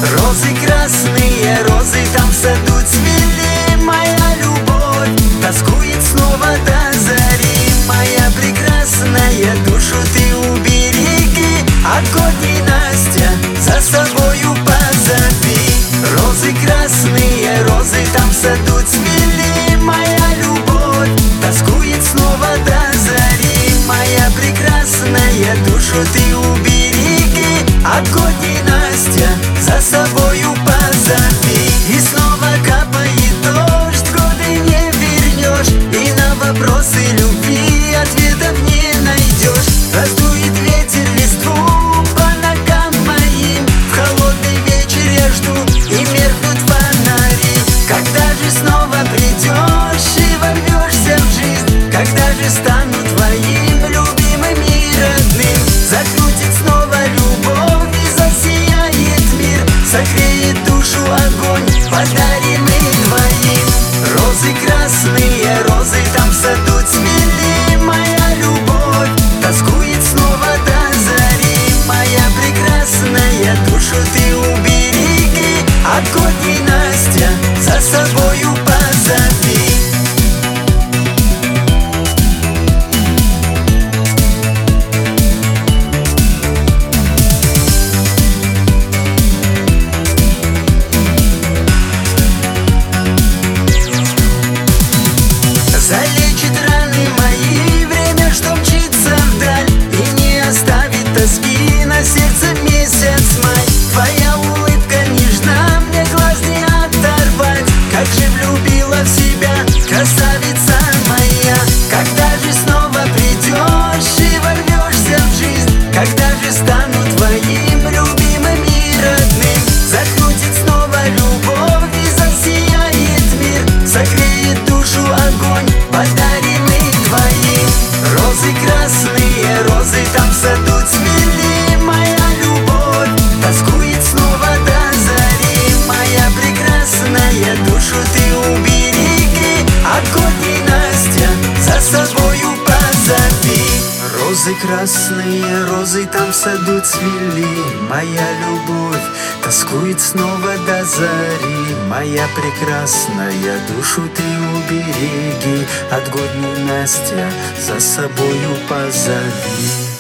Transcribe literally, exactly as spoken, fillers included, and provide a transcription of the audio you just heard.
Розы красные, розы там в саду цвели. Моя любовь тоскует снова до зари. Моя прекрасная, душу ты убереги. Огонь и Настя, за собою позови. Розы красные, розы там в саду цвели. Моя любовь тоскует снова до зари. Моя прекрасная, душу ты убереги. Огонь и Настя, за собою позови. И снова капает дождь, годы не вернешь. И на вопросы любви ответов не найдешь. Раздует ветер листву по ногам моим. В холодный вечер я жду, и меркнут фонари. Когда же снова придешь и ворвешься в жизнь? Когда же стану твоим любимым и родным? Закрутит снова любовь и засияет мир. Согреет душу огонь, подаренный двоим. Розы красные, розы там в саду цвели. Моя любовь тоскует снова до зари. Моя прекрасная, душу ты убереги. Огонь и Настя, за собою позови. Залечит раны мои время, что мчится вдаль, и не оставит тоски на сердце месяц май. Твоя улыбка нежна, мне глаз не оторвать. Как же влюбила в себя красавица моя. Когда же снова придешь и ворвешься в жизнь? Когда же стану твоим любимым и родным? Закрутит снова любовь и засияет мир. Согреет душу огонь, подаренный двоим. Розы красные, розы там в саду цвели. Моя любовь тоскует снова до зари. Моя прекрасная, душу ты убереги. Огонь и Настя, за собою позови. Розы красные, розы там в саду цвели. Моя любовь тоскует снова до зари. Моя прекрасная, душу ты убереги. Огонь и Настя, за собою позови.